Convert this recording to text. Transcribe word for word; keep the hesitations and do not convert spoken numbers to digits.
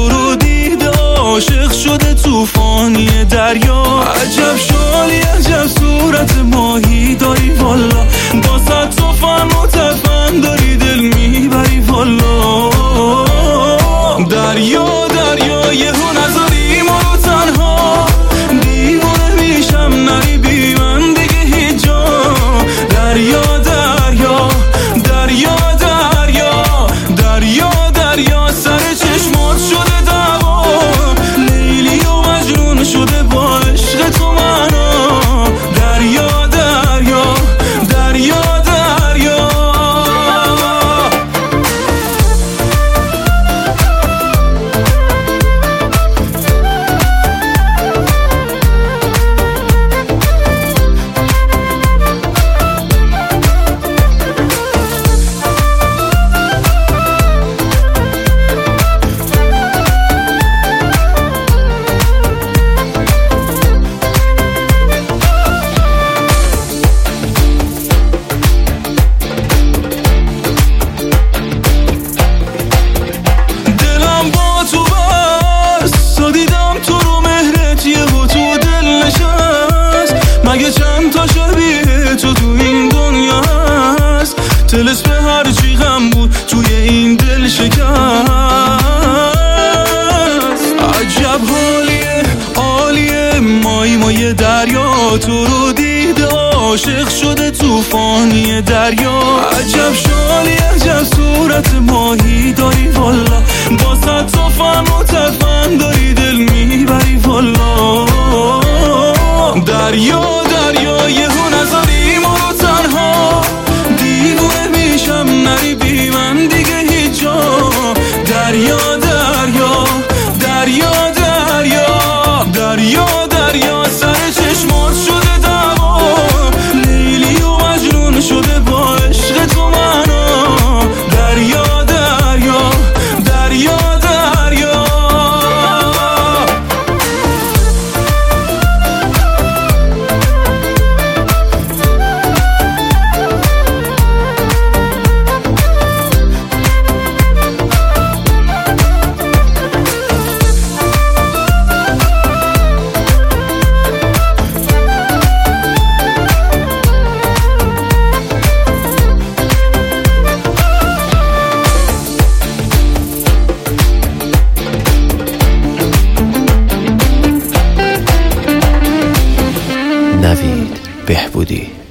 تو رو دیده عاشق شده طوفانی دریا. عجب شالی عجب صورت ماهی داری والا، با صد توفن و تفن داری دل میبری والا. دریا دریا یهو نذاری ما رو تنها، دیوانه میشم نری بی من دیگه هیچ جا. دریا دریا دریا دریا دریا دریا سر چشمات شده دعوا، لیلی و مجنون شده با عشق تو منو. دریا دریا دریا دریا مگه چند تا شبیه تو تو این دنیا هست؟ طلسم هر چی غم بود توی این دل شکست. عجب حالیه عالیه مای مای دریا، تو رو دیده عاشق شده طوفانی دریا. عجب شالی عجب صورت ماهی داری والا، با صد توفن و تفن داری دل میبری والا. دریا دریا یهو نذاری ما رو تنها، دیوونه میشم نری بی من دیگه هیچ جا. دریا دریا دریا دریا دریا دریا سر چشمات شده دعوا، لیلی و مجنون شده با عشق تو منو. دریا دریا دریا دریا نوید بهبودی.